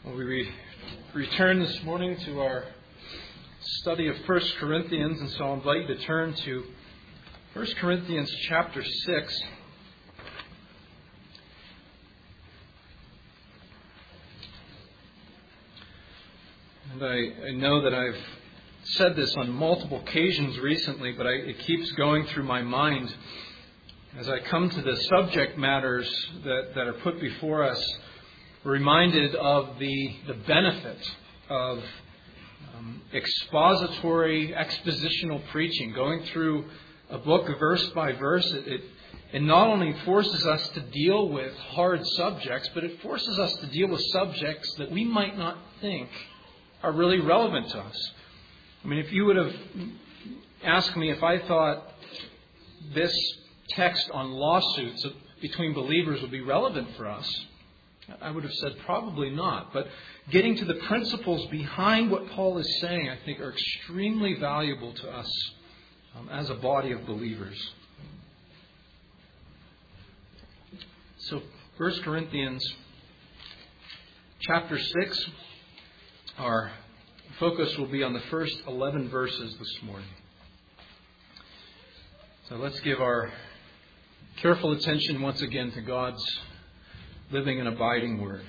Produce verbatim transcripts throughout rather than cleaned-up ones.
Well, we re- return this morning to our study of First Corinthians, and so I'll invite you to turn to First Corinthians chapter six. And I, I know that I've said this on multiple occasions recently, but I, it keeps going through my mind as I come to the subject matters that, that are put before us. Reminded of the, the benefit of um, expository, expositional preaching, going through a book verse by verse. It, it, it not only forces us to deal with hard subjects, but it forces us to deal with subjects that we might not think are really relevant to us. I mean, if you would have asked me if I thought this text on lawsuits between believers would be relevant for us, I would have said probably not. But getting to the principles behind what Paul is saying, I think, are extremely valuable to us um, as a body of believers. So, First Corinthians chapter six, our focus will be on the first eleven verses this morning. So let's give our careful attention once again to God's living and abiding word.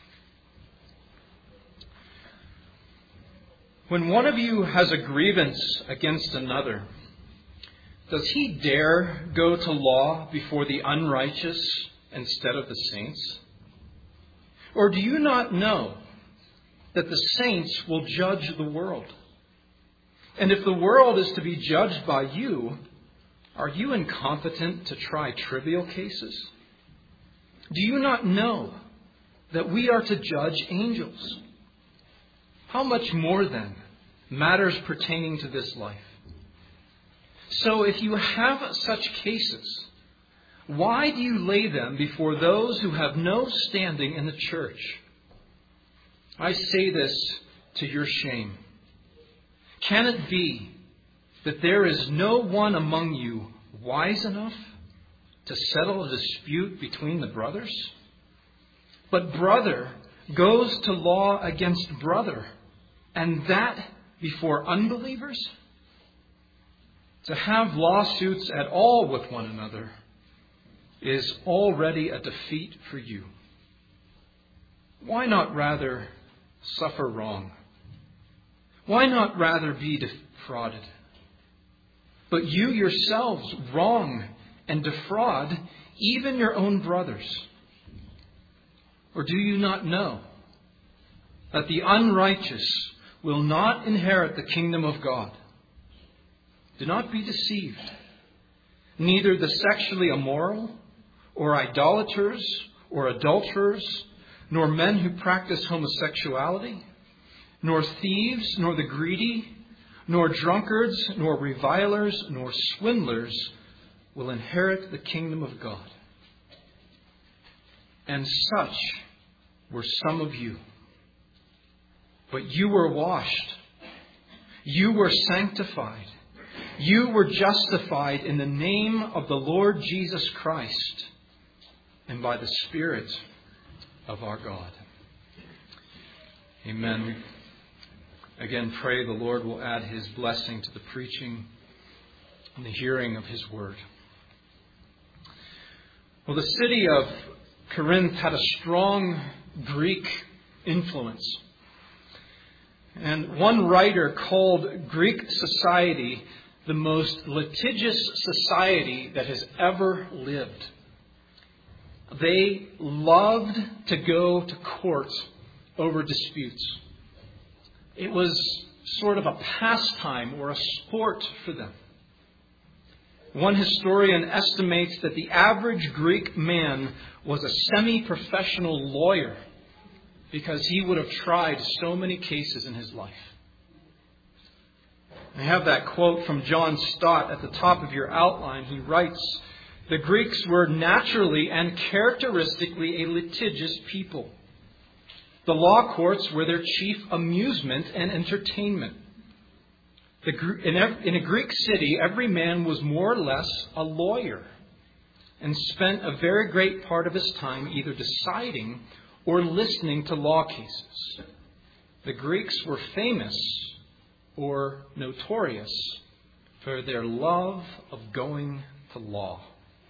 When one of you has a grievance against another, does he dare go to law before the unrighteous instead of the saints? Or do you not know that the saints will judge the world? And if the world is to be judged by you, are you incompetent to try trivial cases? Do you not know that we are to judge angels? How much more then matters pertaining to this life? So if you have such cases, why do you lay them before those who have no standing in the church? I say this to your shame. Can it be that there is no one among you wise enough to settle a dispute between the brothers? But brother goes to law against brother, and that before unbelievers? To have lawsuits at all with one another is already a defeat for you. Why not rather suffer wrong? Why not rather be defrauded? But you yourselves wrong and defraud even your own brothers. Or do you not know that the unrighteous will not inherit the kingdom of God? Do not be deceived. Neither the sexually immoral, or idolaters, or adulterers, nor men who practice homosexuality, nor thieves, nor the greedy, nor drunkards, nor revilers, nor swindlers will inherit the kingdom of God. And such were some of you. But you were washed. You were sanctified. You were justified in the name of the Lord Jesus Christ and by the Spirit of our God. Amen. We again pray the Lord will add His blessing to the preaching and the hearing of His word. Well, the city of Corinth had a strong Greek influence. And one writer called Greek society the most litigious society that has ever lived. They loved to go to court over disputes. It was sort of a pastime or a sport for them. One historian estimates that the average Greek man was a semi-professional lawyer because he would have tried so many cases in his life. I have that quote from John Stott at the top of your outline. He writes, "The Greeks were naturally and characteristically a litigious people. The law courts were their chief amusement and entertainment. The, in a Greek city, every man was more or less a lawyer and spent a very great part of his time either deciding or listening to law cases. The Greeks were famous or notorious for their love of going to law.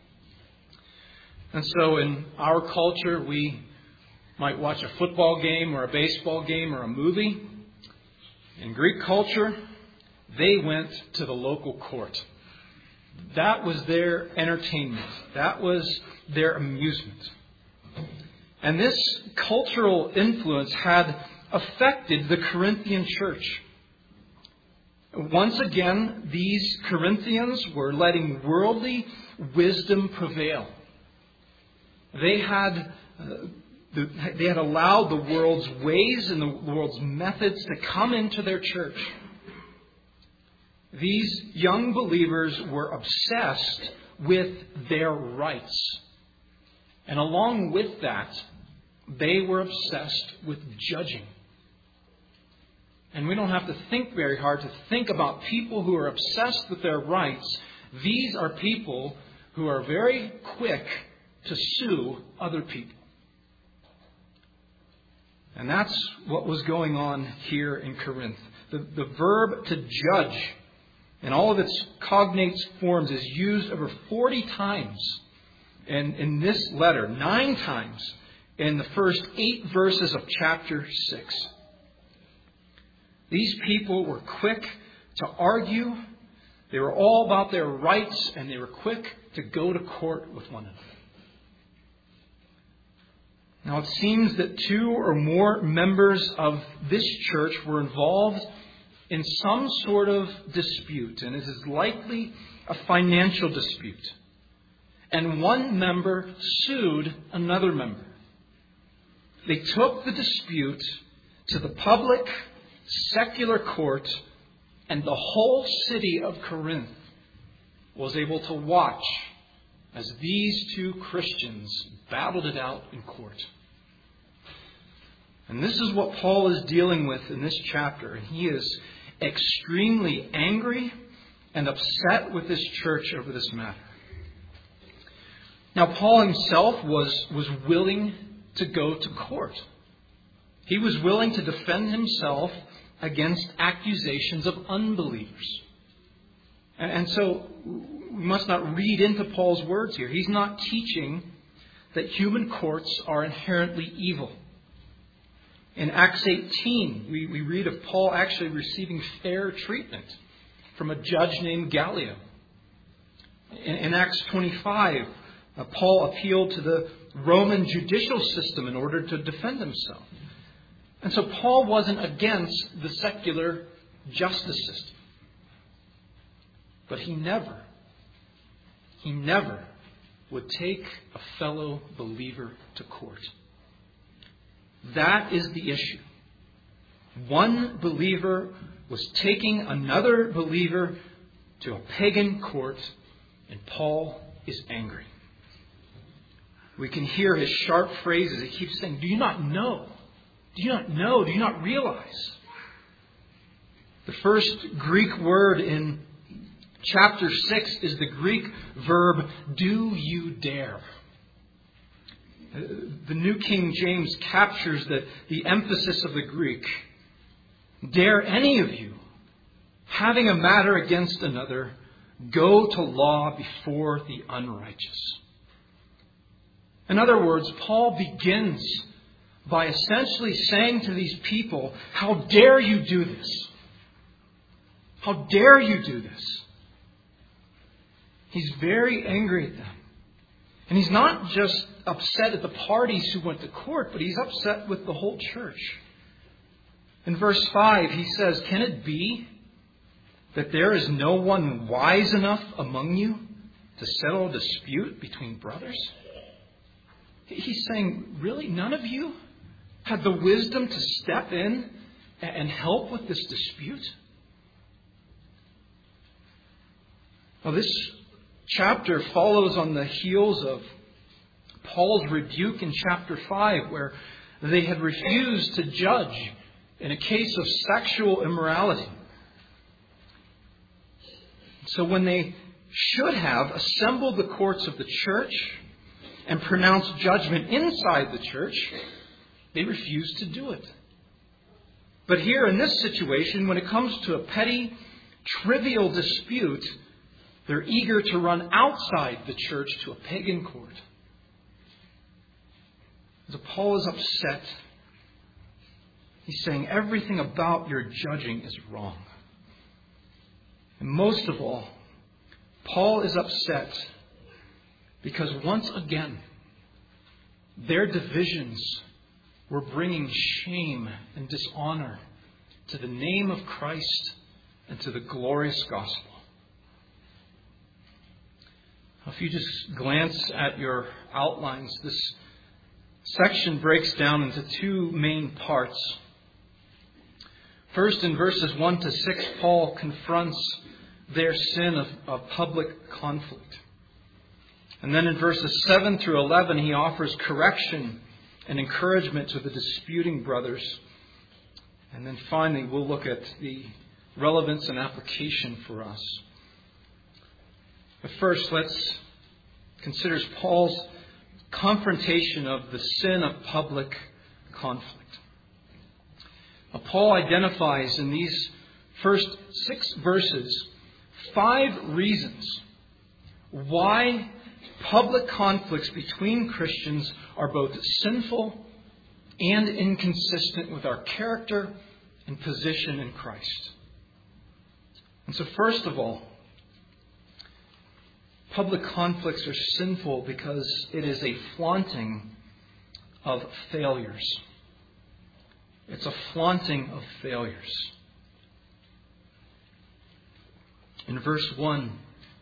And so in our culture, we might watch a football game or a baseball game or a movie. In Greek culture, they went to the local court. That was their entertainment. That was their amusement. And this cultural influence had affected the Corinthian church. Once again, these Corinthians were letting worldly wisdom prevail. They had uh, they had allowed the world's ways and the world's methods to come into their church. These young believers were obsessed with their rights. And along with that, they were obsessed with judging. And we don't have to think very hard to think about people who are obsessed with their rights. These are people who are very quick to sue other people. And that's what was going on here in Corinth. The, the verb to judge in all of its cognate forms is used over forty times in, in this letter, nine times in the first eight verses of chapter six. These people were quick to argue. They were all about their rights, and they were quick to go to court with one another. Now, it seems that two or more members of this church were involved in some sort of dispute, and it is likely a financial dispute. And one member sued another member. They took the dispute to the public, secular court, and the whole city of Corinth was able to watch as these two Christians battled it out in court. And this is what Paul is dealing with in this chapter. And he is extremely angry and upset with this church over this matter. Now, Paul himself was, was willing to go to court. He was willing to defend himself against accusations of unbelievers. And, and so we must not read into Paul's words here. He's not teaching that human courts are inherently evil. In Acts eighteen, we, we read of Paul actually receiving fair treatment from a judge named Gallio. In, in Acts twenty-five, uh, Paul appealed to the Roman judicial system in order to defend himself. And so Paul wasn't against the secular justice system. But he never, he never would take a fellow believer to court. That is the issue. One believer was taking another believer to a pagan court, and Paul is angry. We can hear his sharp phrases. He keeps saying, "Do you not know? Do you not know? Do you not realize?" The first Greek word in chapter six is the Greek verb, "do you dare?" The New King James captures the, the emphasis of the Greek. Dare any of you, having a matter against another, go to law before the unrighteous. In other words, Paul begins by essentially saying to these people, how dare you do this? How dare you do this? He's very angry at them. And he's not just upset at the parties who went to court, but he's upset with the whole church. In verse five, he says, "Can it be that there is no one wise enough among you to settle a dispute between brothers?" He's saying, really, none of you had the wisdom to step in and help with this dispute? Well, this chapter follows on the heels of Paul's rebuke in chapter five, where they had refused to judge in a case of sexual immorality. So when they should have assembled the courts of the church and pronounced judgment inside the church, They refuse to do it. But here in this situation, when it comes to a petty, trivial dispute, they're eager to run outside the church to a pagan court. So Paul is upset. He's saying everything about your judging is wrong. And most of all, Paul is upset because once again, their divisions were bringing shame and dishonor to the name of Christ and to the glorious gospel. If you just glance at your outlines, this section breaks down into two main parts. First, in verses one to six, Paul confronts their sin of, of public conflict. And then in verses seven through eleven, he offers correction and encouragement to the disputing brothers. And then finally, we'll look at the relevance and application for us. But first, let's consider Paul's confrontation of the sin of public conflict. Now, Paul identifies in these first six verses five reasons why public conflicts between Christians are both sinful and inconsistent with our character and position in Christ. And so first of all, public conflicts are sinful because it is a flaunting of failures. It's a flaunting of failures. In verse one,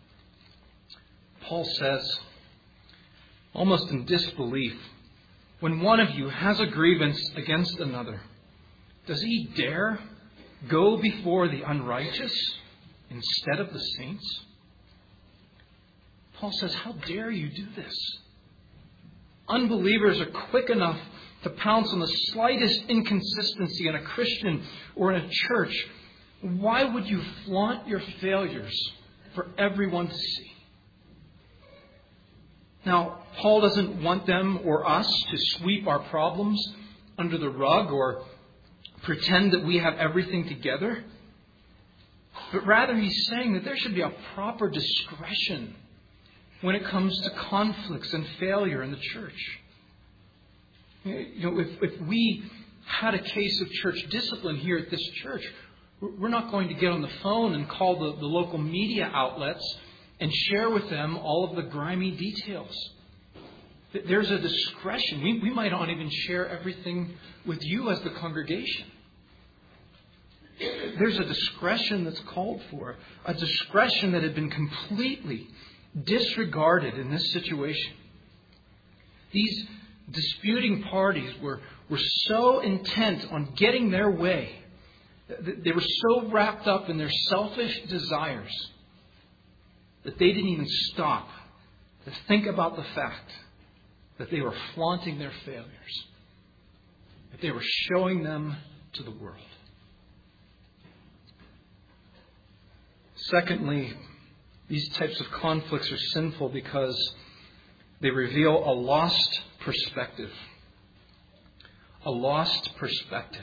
Paul says, almost in disbelief, when one of you has a grievance against another, does he dare go before the unrighteous instead of the saints? Paul says, how dare you do this? Unbelievers are quick enough to pounce on the slightest inconsistency in a Christian or in a church. Why would you flaunt your failures for everyone to see? Now, Paul doesn't want them or us to sweep our problems under the rug or pretend that we have everything together. But rather, he's saying that there should be a proper discretion when it comes to conflicts and failure in the church. You know, if, if we had a case of church discipline here at this church, we're not going to get on the phone and call the, the local media outlets and share with them all of the grimy details. There's a discretion. We, we might not even share everything with you as the congregation. There's a discretion that's called for, a discretion that had been completely disregarded in this situation. These disputing parties were, were so intent on getting their way. They were so wrapped up in their selfish desires that they didn't even stop to think about the fact that they were flaunting their failures, that they were showing them to the world. Secondly, these types of conflicts are sinful because they reveal a lost perspective. A lost perspective.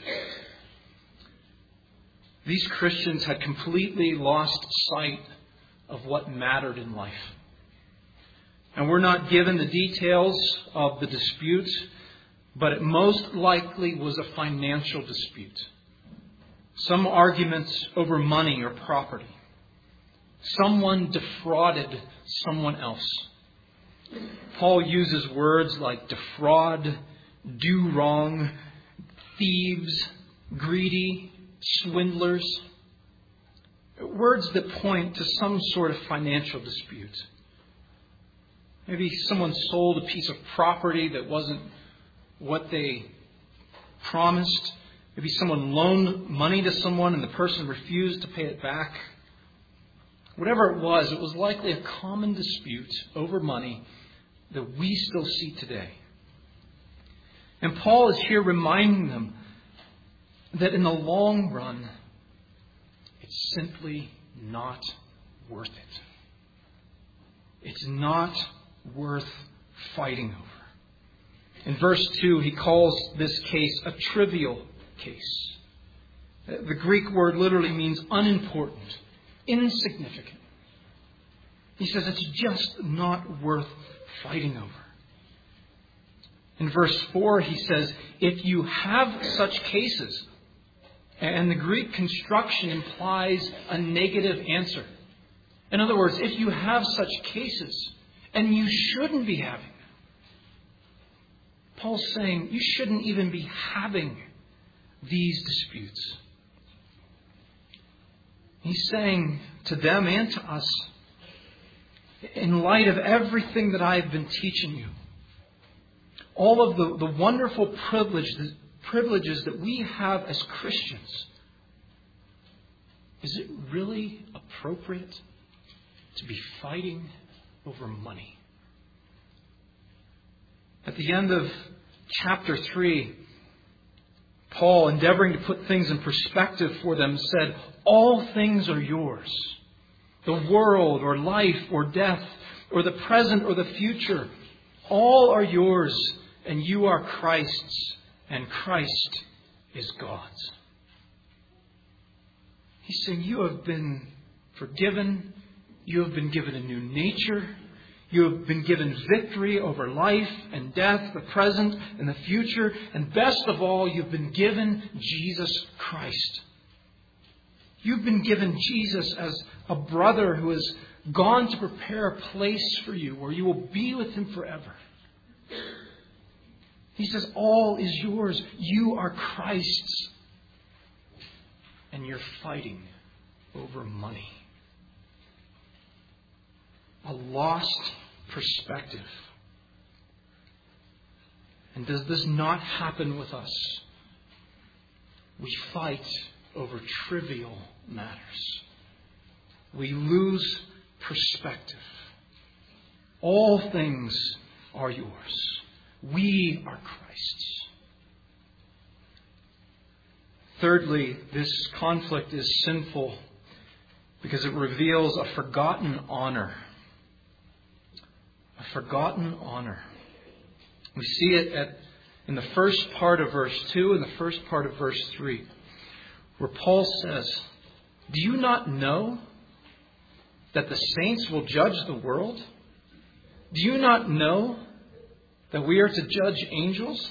These Christians had completely lost sight of what mattered in life. And we're not given the details of the dispute, but it most likely was a financial dispute. Some arguments over money or property. Someone defrauded someone else. Paul uses words like defraud, do wrong, thieves, greedy, swindlers. Words that point to some sort of financial dispute. Maybe someone sold a piece of property that wasn't what they promised. Maybe someone loaned money to someone and the person refused to pay it back. Whatever it was, it was likely a common dispute over money that we still see today. And Paul is here reminding them that in the long run, it's simply not worth it. It's not worth fighting over. In verse two, he calls this case a trivial case. The Greek word literally means unimportant, insignificant. He says it's just not worth fighting over. In verse four, he says, if you have such cases, and the Greek construction implies a negative answer. In other words, if you have such cases, and you shouldn't be having them, Paul's saying you shouldn't even be having these disputes. He's saying to them and to us, in light of everything that I've been teaching you, all of the, the wonderful privilege, the privileges that we have as Christians, is it really appropriate to be fighting over money? At the end of chapter three, Paul, endeavoring to put things in perspective for them, said, all things are yours. The world or life or death or the present or the future, all are yours, and you are Christ's, and Christ is God's. He's saying you have been forgiven. You have been given a new nature. You have been given victory over life and death, the present and the future. And best of all, you've been given Jesus Christ. You've been given Jesus as a brother who has gone to prepare a place for you where you will be with him forever. He says, all is yours. You are Christ's. And you're fighting over money. A lost perspective. And does this not happen with us? We fight over trivial matters. We lose perspective. All things are yours. We are Christ's. Thirdly, this conflict is sinful because it reveals a forgotten honor. A forgotten honor. We see it at, in the first part of verse two and the first part of verse three, where Paul says, do you not know that the saints will judge the world? Do you not know that we are to judge angels?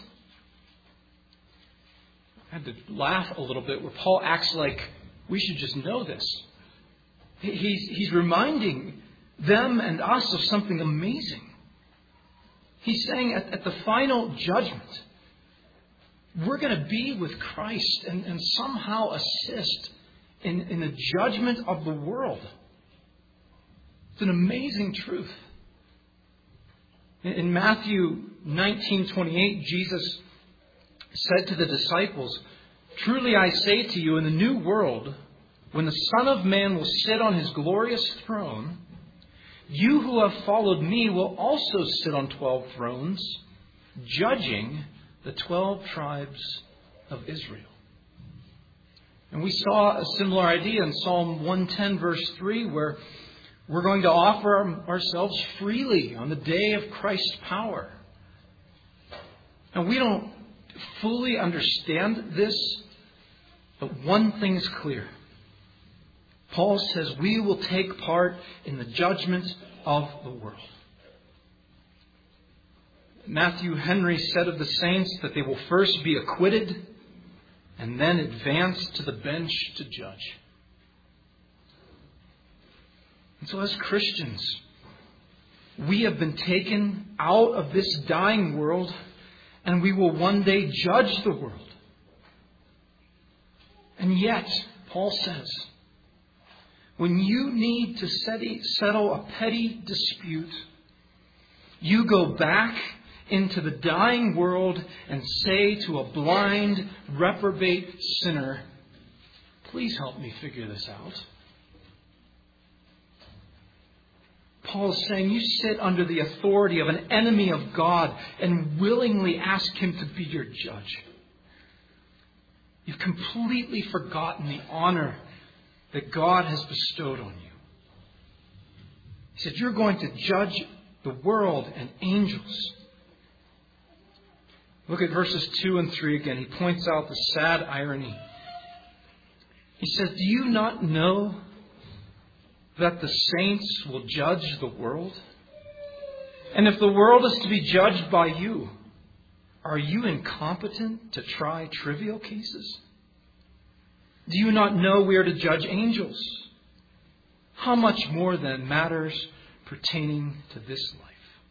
I had to laugh a little bit where Paul acts like we should just know this. He's, he's reminding them and us of something amazing. He's saying at, at the final judgment, we're going to be with Christ and, and somehow assist in, in the judgment of the world. It's an amazing truth. In, in Matthew nineteen twenty-eight, Jesus said to the disciples, truly I say to you, in the new world, when the Son of Man will sit on his glorious throne, you who have followed me will also sit on twelve thrones, judging the twelve tribes of Israel. And we saw a similar idea in Psalm one ten verse three, where we're going to offer ourselves freely on the day of Christ's power. And we don't fully understand this, but one thing is clear. Paul says we will take part in the judgment of the world. Matthew Henry said of the saints that they will first be acquitted and then advance to the bench to judge. And so as Christians, we have been taken out of this dying world, and we will one day judge the world. And yet, Paul says, when you need to settle a petty dispute, you go back into the dying world and say to a blind, reprobate sinner, please help me figure this out. Paul is saying you sit under the authority of an enemy of God and willingly ask him to be your judge. You've completely forgotten the honor that God has bestowed on you. He said, you're going to judge the world and angels. Look at verses two and three again. He points out the sad irony. He says, "Do you not know that the saints will judge the world? And if the world is to be judged by you, are you incompetent to try trivial cases? Do you not know we are to judge angels? How much more then matters pertaining to this life?"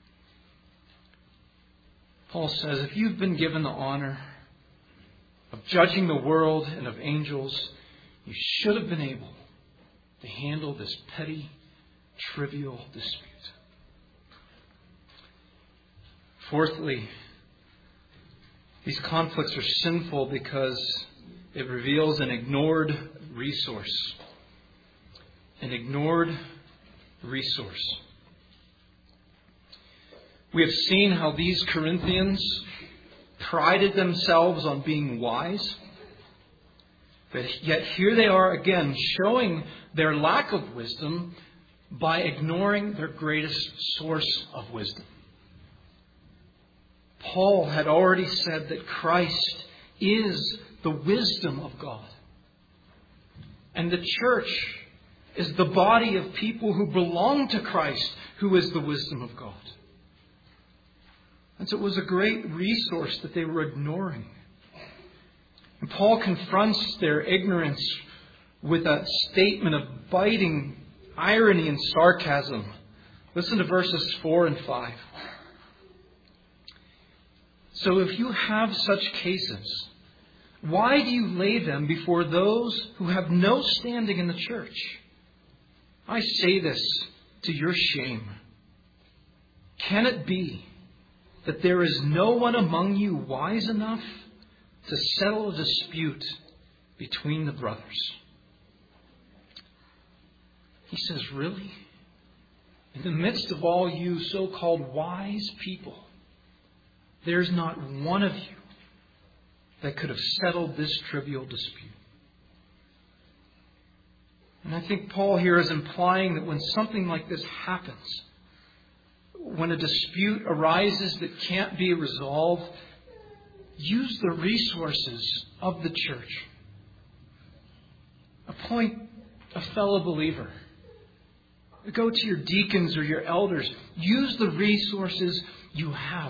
Paul says, if you've been given the honor of judging the world and of angels, you should have been able to handle this petty, trivial dispute. Fourthly, these conflicts are sinful because it reveals an ignored resource. An ignored resource. We have seen how these Corinthians prided themselves on being wise. But yet here they are again showing their lack of wisdom by ignoring their greatest source of wisdom. Paul had already said that Christ is the wisdom of God. And the church is the body of people who belong to Christ, who is the wisdom of God. And so it was a great resource that they were ignoring. And Paul confronts their ignorance with a statement of biting irony and sarcasm. Listen to verses four and five. "So if you have such cases, why do you lay them before those who have no standing in the church? I say this to your shame. Can it be that there is no one among you wise enough to settle a dispute between the brothers?" He says, really? In the midst of all you so-called wise people, there's not one of you that could have settled this trivial dispute. And I think Paul here is implying that when something like this happens, when a dispute arises that can't be resolved, use the resources of the church. Appoint a fellow believer. Go to your deacons or your elders. Use the resources you have.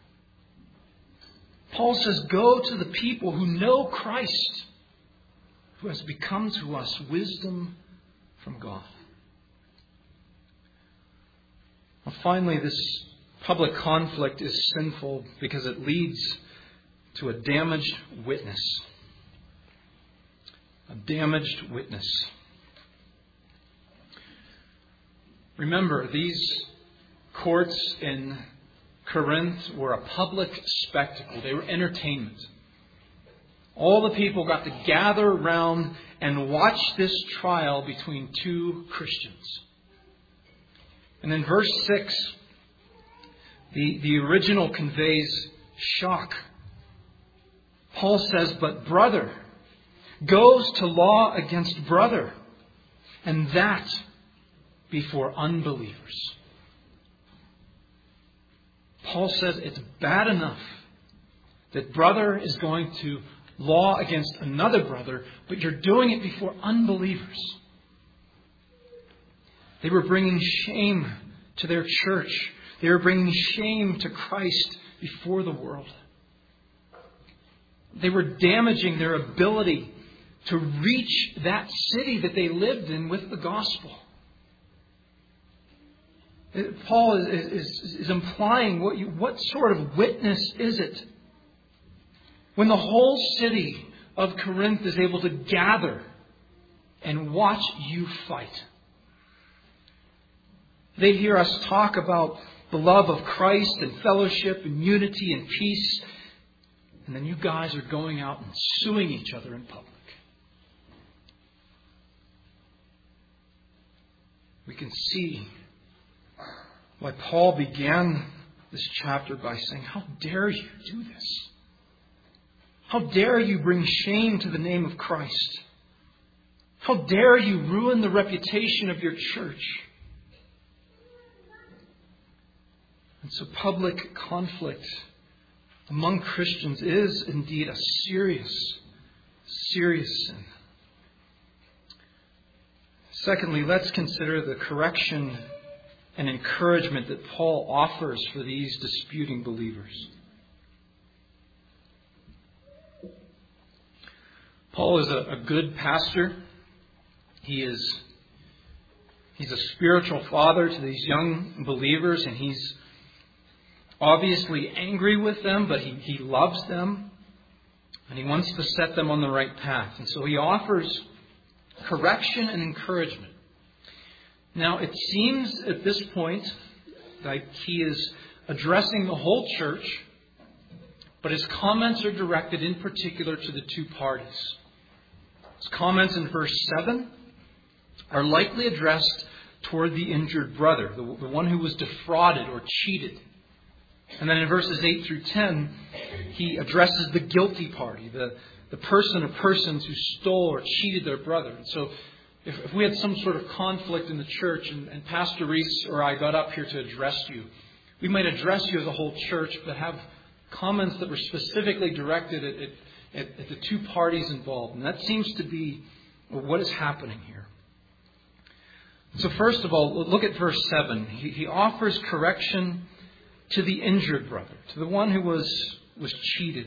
Paul says, go to the people who know Christ, who has become to us wisdom from God. Well, finally, this public conflict is sinful because it leads to a damaged witness. A damaged witness. Remember, these courts in Corinth were a public spectacle. They were entertainment. All the people got to gather around and watch this trial between two Christians. And in verse six, the, the original conveys shock. Paul says, "But brother goes to law against brother, and that before unbelievers." Paul says it's bad enough that brother is going to law against another brother, but you're doing it before unbelievers. They were bringing shame to their church. They were bringing shame to Christ before the world. They were damaging their ability to reach that city that they lived in with the gospel. Paul is, is, is implying what, you, what sort of witness is it when the whole city of Corinth is able to gather and watch you fight. They hear us talk about the love of Christ and fellowship and unity and peace, and then you guys are going out and suing each other in public. We can see why Paul began this chapter by saying, how dare you do this? How dare you bring shame to the name of Christ? How dare you ruin the reputation of your church? And so public conflict among Christians is indeed a serious, serious sin. Secondly, let's consider the correction and encouragement that Paul offers for these disputing believers. Paul is a, a good pastor. He is he's a spiritual father to these young believers, and he's obviously angry with them, but he, he loves them, and he wants to set them on the right path. And so he offers correction and encouragement. Now, it seems at this point that he is addressing the whole church, but his comments are directed in particular to the two parties. His comments in verse seven are likely addressed toward the injured brother, the, the one who was defrauded or cheated. And then in verses eight through ten, he addresses the guilty party, the, the person or persons who stole or cheated their brother. And so if, if we had some sort of conflict in the church and, and Pastor Reese or I got up here to address you, we might address you as a whole church, but have comments that were specifically directed at, at, at, at the two parties involved. And that seems to be what is happening here. So first of all, look at verse seven. He, he offers correction to the injured brother, to the one who was, was cheated.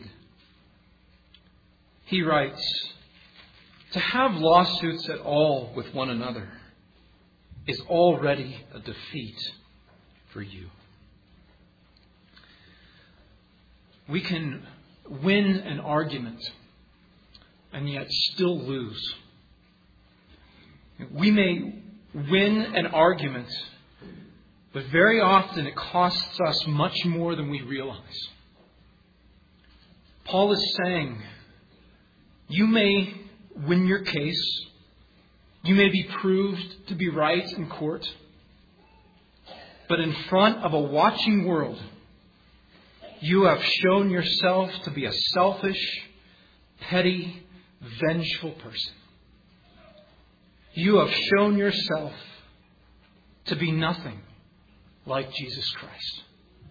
He writes, "To have lawsuits at all with one another is already a defeat for you." We can win an argument and yet still lose. We may win an argument, but very often it costs us much more than we realize. Paul is saying, you may win your case. You may be proved to be right in court. But in front of a watching world, you have shown yourself to be a selfish, petty, vengeful person. You have shown yourself to be nothing like Jesus Christ.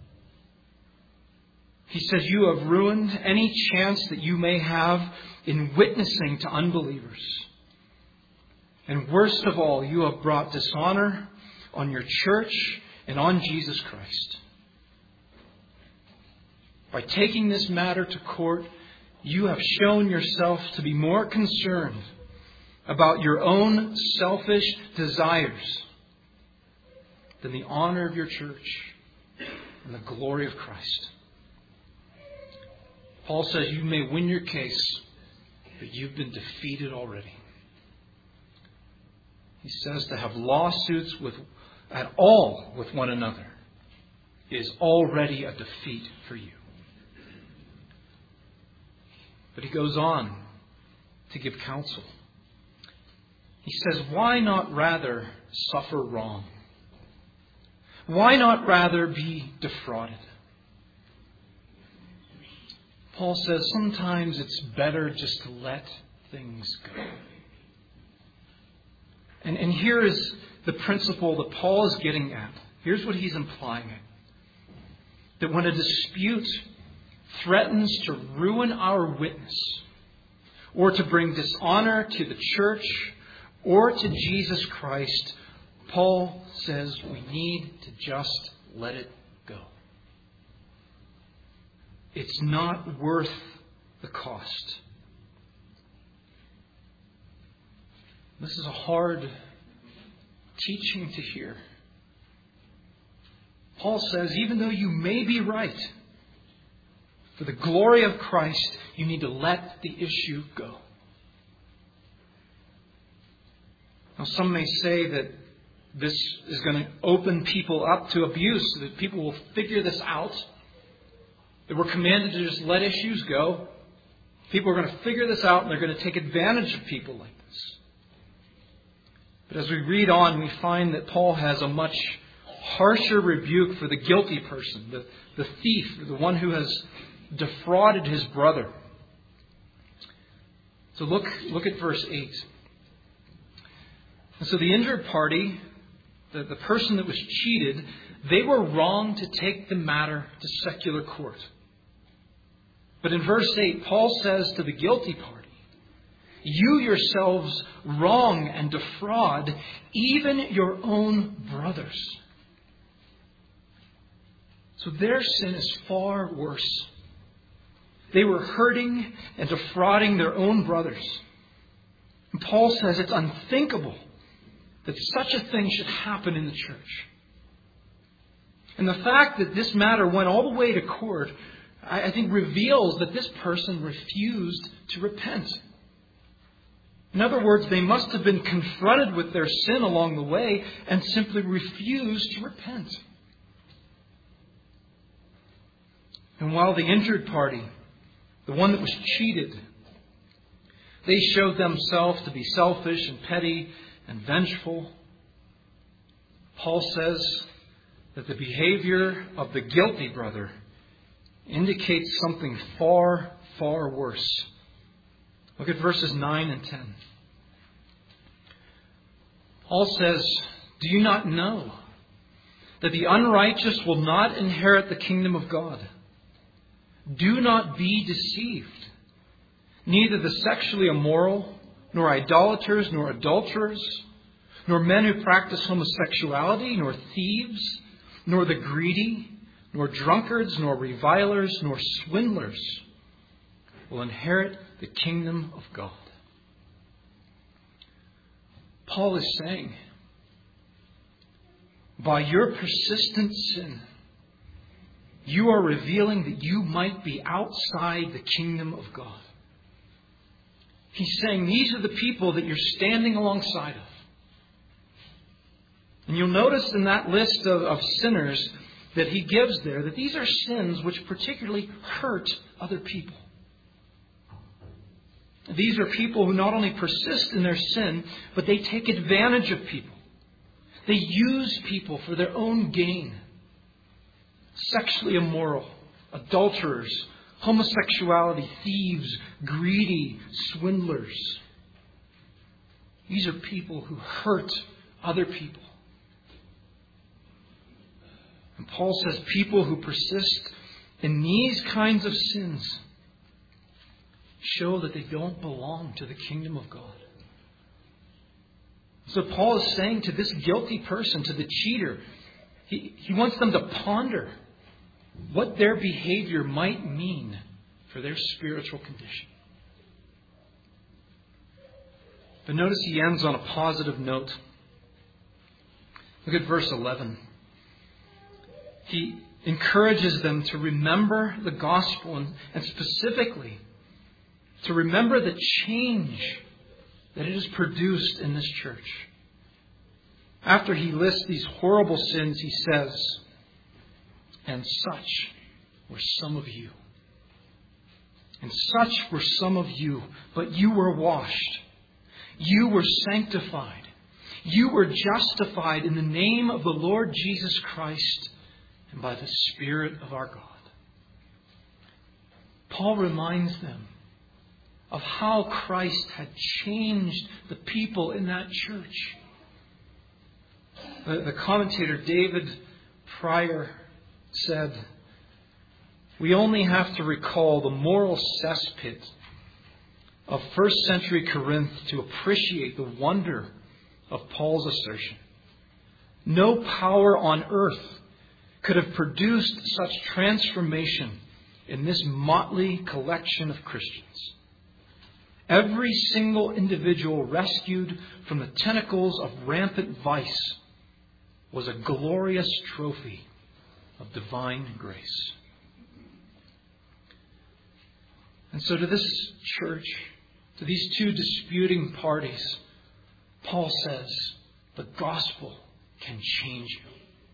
He says you have ruined any chance that you may have in witnessing to unbelievers. And worst of all, you have brought dishonor on your church and on Jesus Christ. By taking this matter to court, you have shown yourself to be more concerned about your own selfish desires than the honor of your church and the glory of Christ. Paul says you may win your case, but you've been defeated already. He says to have lawsuits with at all with one another is already a defeat for you. But he goes on to give counsel. He says, why not rather suffer wrong? Why not rather be defrauded? Paul says sometimes it's better just to let things go. And, and here is the principle that Paul is getting at. Here's what he's implying it. That when a dispute threatens to ruin our witness, or to bring dishonor to the church, or to Jesus Christ, Paul says we need to just let it go. It's not worth the cost. This is a hard teaching to hear. Paul says, even though you may be right, for the glory of Christ, you need to let the issue go. Now, some may say that this is going to open people up to abuse, that people will figure this out, that we're commanded to just let issues go. People are going to figure this out and they're going to take advantage of people like this. But as we read on, we find that Paul has a much harsher rebuke for the guilty person, the, the thief, the one who has defrauded his brother. So look, look at verse eight. And so the injured party, the, the person that was cheated, they were wrong to take the matter to secular court. But in verse eight, Paul says to the guilty party, you yourselves wrong and defraud even your own brothers. So their sin is far worse. They were hurting and defrauding their own brothers. And Paul says it's unthinkable that such a thing should happen in the church. And the fact that this matter went all the way to court, I think, reveals that this person refused to repent. In other words, they must have been confronted with their sin along the way and simply refused to repent. And while the injured party, the one that was cheated, they showed themselves to be selfish and petty and vengeful, Paul says that the behavior of the guilty brother indicates something far, far worse. Look at verses nine and ten. Paul says, do you not know that the unrighteous will not inherit the kingdom of God? Do not be deceived. Neither the sexually immoral, nor idolaters, nor adulterers, nor men who practice homosexuality, nor thieves, nor the greedy, nor drunkards, nor revilers, nor swindlers will inherit the kingdom of God. Paul is saying, by your persistent sin, you are revealing that you might be outside the kingdom of God. He's saying these are the people that you're standing alongside of. And you'll notice in that list of, of sinners that he gives there that these are sins which particularly hurt other people. These are people who not only persist in their sin, but they take advantage of people. They use people for their own gain. Sexually immoral, adulterers, homosexuality, thieves, greedy, swindlers. These are people who hurt other people. And Paul says people who persist in these kinds of sins show that they don't belong to the kingdom of God. So Paul is saying to this guilty person, to the cheater, he, he wants them to ponder what their behavior might mean for their spiritual condition. But notice he ends on a positive note. Look at verse eleven. He encourages them to remember the gospel and, and specifically to remember the change that it has produced in this church. After he lists these horrible sins, he says, and such were some of you. And such were some of you, but you were washed. You were sanctified. You were justified in the name of the Lord Jesus Christ and by the Spirit of our God. Paul reminds them of how Christ had changed the people in that church. The, the commentator David Pryor said, we only have to recall the moral cesspit of first century Corinth to appreciate the wonder of Paul's assertion. No power on earth could have produced such transformation in this motley collection of Christians. Every single individual rescued from the tentacles of rampant vice was a glorious trophy of divine grace. And so to this church, to these two disputing parties, Paul says, the gospel can change you.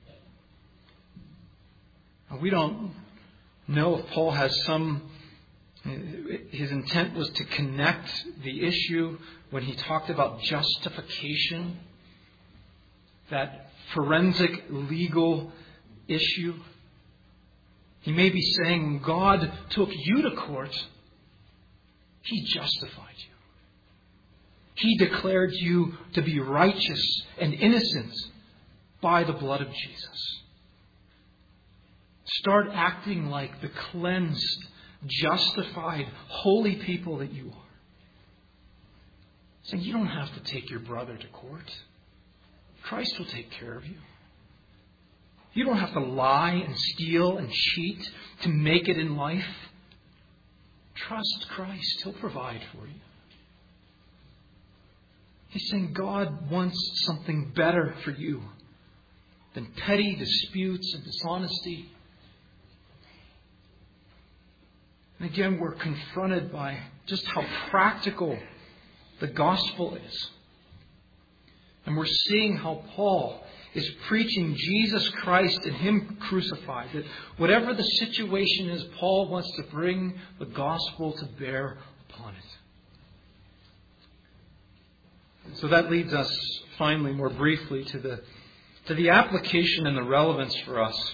Now, we don't know if Paul has some, his intent was to connect the issue when he talked about justification, that forensic legal issue. He may be saying when God took you to court, He justified you. He declared you to be righteous and innocent by the blood of Jesus. Start acting like the cleansed, justified, holy people that you are. Saying you don't have to take your brother to court. Christ will take care of you. You don't have to lie and steal and cheat to make it in life. Trust Christ. He'll provide for you. He's saying God wants something better for you than petty disputes and dishonesty. And again, we're confronted by just how practical the gospel is. And we're seeing how Paul is preaching Jesus Christ and Him crucified. That whatever the situation is, Paul wants to bring the gospel to bear upon it. So that leads us finally, more briefly, to the, to the application and the relevance for us.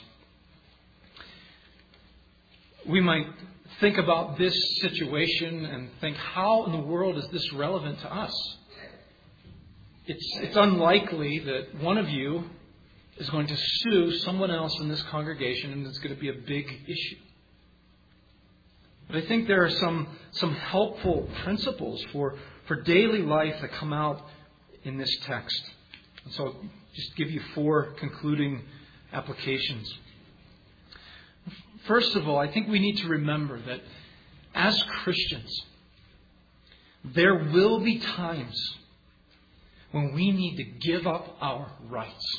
We might think about this situation and think, how in the world is this relevant to us? It's, it's unlikely that one of you is going to sue someone else in this congregation and it's going to be a big issue. But I think there are some, some helpful principles for, for daily life that come out in this text. And so I'll just give you four concluding applications. First of all, I think we need to remember that as Christians, there will be times when we need to give up our rights.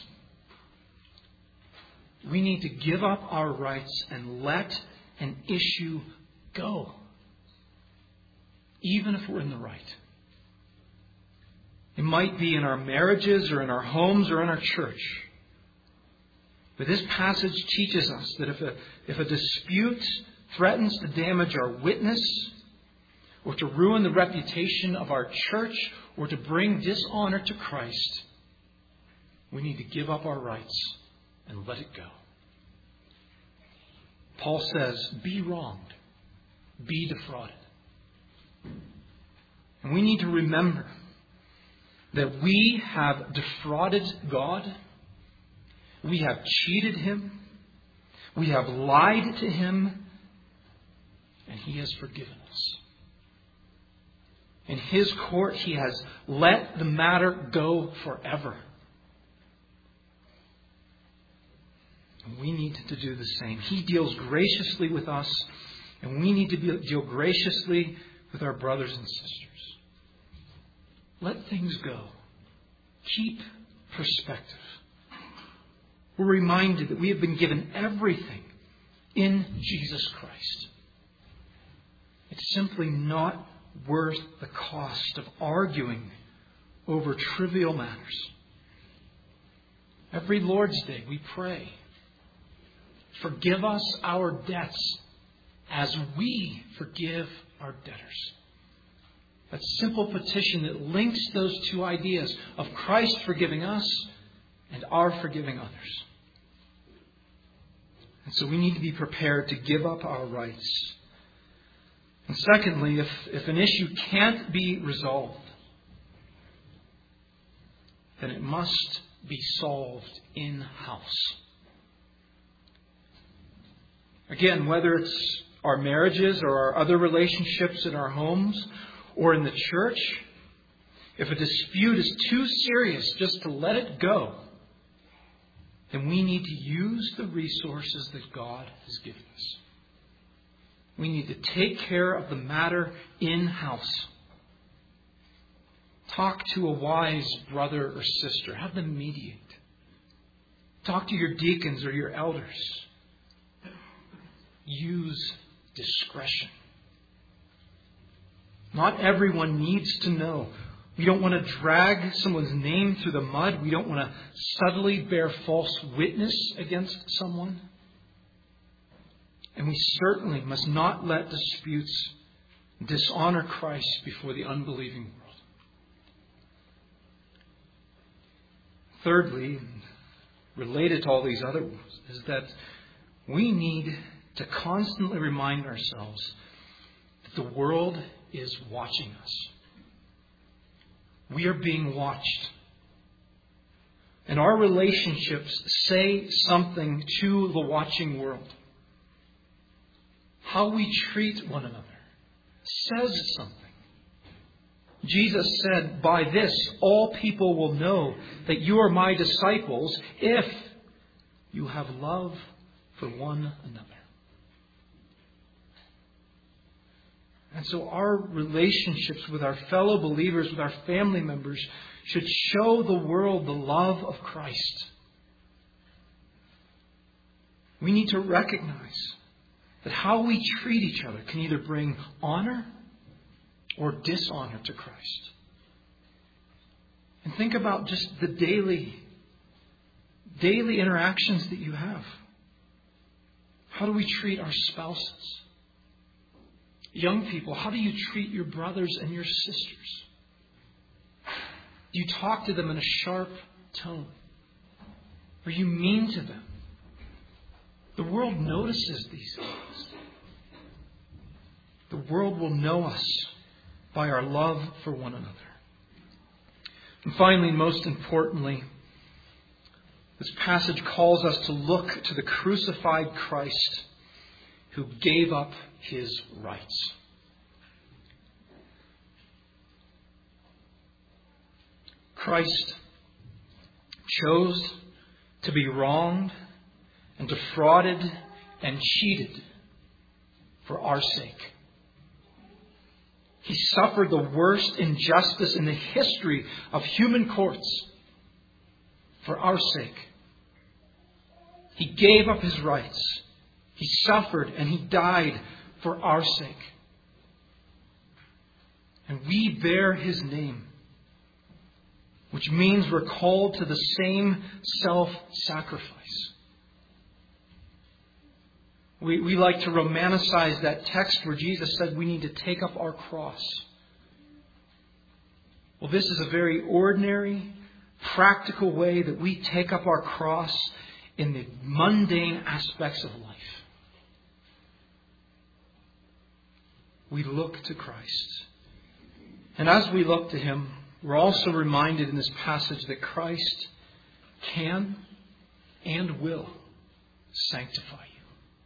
We need to give up our rights and let an issue go, even if we're in the right. It might be in our marriages or in our homes or in our church. But this passage teaches us that if a, if a dispute threatens to damage our witness, or to ruin the reputation of our church, or to bring dishonor to Christ, we need to give up our rights and let it go. Paul says, be wronged, be defrauded. And we need to remember that we have defrauded God. We have cheated Him. We have lied to Him. And He has forgiven us. In His court, He has let the matter go forever. And we need to do the same. He deals graciously with us, and we need to deal graciously with our brothers and sisters. Let things go. Keep perspective. We're reminded that we have been given everything in Jesus Christ. It's simply not worth the cost of arguing over trivial matters. Every Lord's Day we pray, forgive us our debts as we forgive our debtors. That simple petition that links those two ideas of Christ forgiving us and our forgiving others. And so we need to be prepared to give up our rights. And secondly, if, if an issue can't be resolved, then it must be solved in-house. Again, whether it's our marriages or our other relationships in our homes or in the church, if a dispute is too serious just to let it go, then we need to use the resources that God has given us. We need to take care of the matter in-house. Talk to a wise brother or sister. Have them mediate. Talk to your deacons or your elders. Use discretion. Not everyone needs to know. We don't want to drag someone's name through the mud. We don't want to subtly bear false witness against someone. And we certainly must not let disputes dishonor Christ before the unbelieving world. Thirdly, related to all these other ones, is that we need to constantly remind ourselves that the world is watching us. We are being watched. And our relationships say something to the watching world. how we treat one another, says something. Jesus said, "By this all people will know that you are my disciples if you have love for one another." And so our relationships with our fellow believers, with our family members, should show the world the love of Christ. We need to recognize that how we treat each other can either bring honor or dishonor to Christ. And think about just the daily, daily interactions that you have. How do we treat our spouses? Young people, how do you treat your brothers and your sisters? Do you talk to them in a sharp tone? Are you mean to them? The world notices these things. The world will know us by our love for one another. And finally, most importantly, this passage calls us to look to the crucified Christ who gave up his rights. Christ chose to be wronged and defrauded and cheated for our sake. He suffered the worst injustice in the history of human courts for our sake. He gave up his rights. He suffered and he died for our sake. And we bear his name, which means we're called to the same self-sacrifice. We, we like to romanticize that text where Jesus said we need to take up our cross. Well, this is a very ordinary, practical way that we take up our cross in the mundane aspects of life. We look to Christ. And as we look to him, we're also reminded in this passage that Christ can and will sanctify you.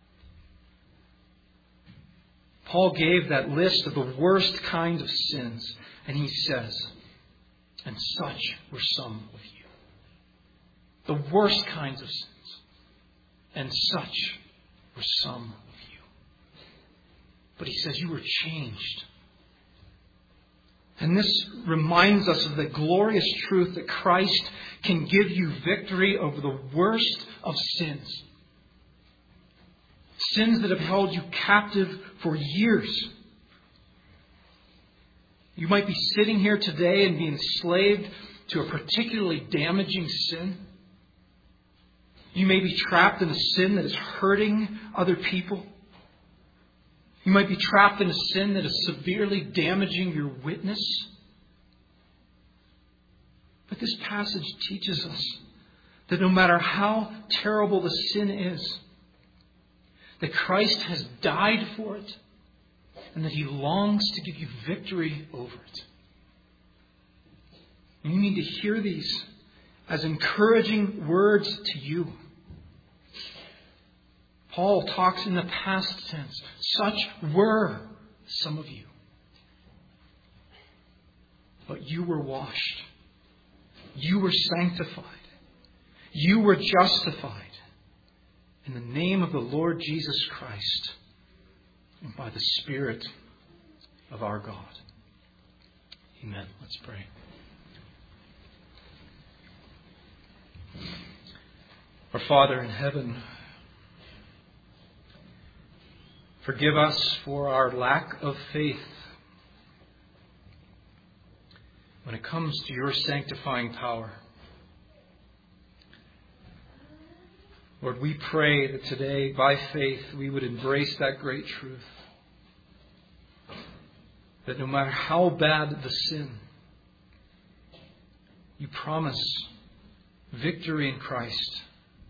Paul gave that list of the worst kind of sins, and he says, and such were some of you. The worst kinds of sins, and such were some of you. But he says you were changed. And this reminds us of the glorious truth that Christ can give you victory over the worst of sins. Sins that have held you captive for years. You might be sitting here today and be enslaved to a particularly damaging sin. You may be trapped in a sin that is hurting other people. You might be trapped in a sin that is severely damaging your witness. But this passage teaches us that no matter how terrible the sin is, that Christ has died for it and that he longs to give you victory over it. And you need to hear these as encouraging words to you. Paul talks in the past tense. Such were some of you. But you were washed. You were sanctified. You were justified in the name of the Lord Jesus Christ and by the Spirit of our God. Amen. Let's pray. Our Father in heaven, forgive us for our lack of faith when it comes to your sanctifying power. Lord, we pray that today, by faith, we would embrace that great truth. That no matter how bad the sin, you promise victory in Christ.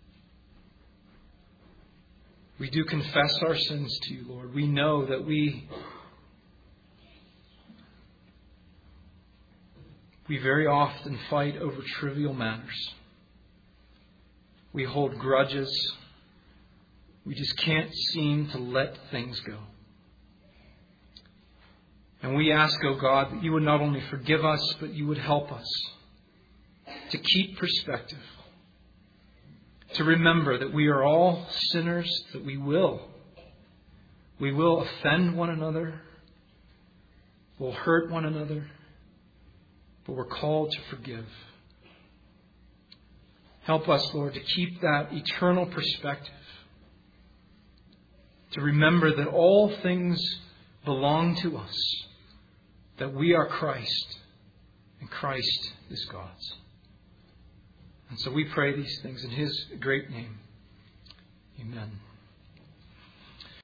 We do confess our sins to you, Lord. We know that we, we very often fight over trivial matters. We hold grudges. We just can't seem to let things go. And we ask, O God, that you would not only forgive us, but you would help us to keep perspective. To remember that we are all sinners, that we will. We will offend one another. We'll hurt one another. But we're called to forgive. Help us, Lord, to keep that eternal perspective. To remember that all things belong to us. That we are Christ. And Christ is God's. And so we pray these things in His great name. Amen.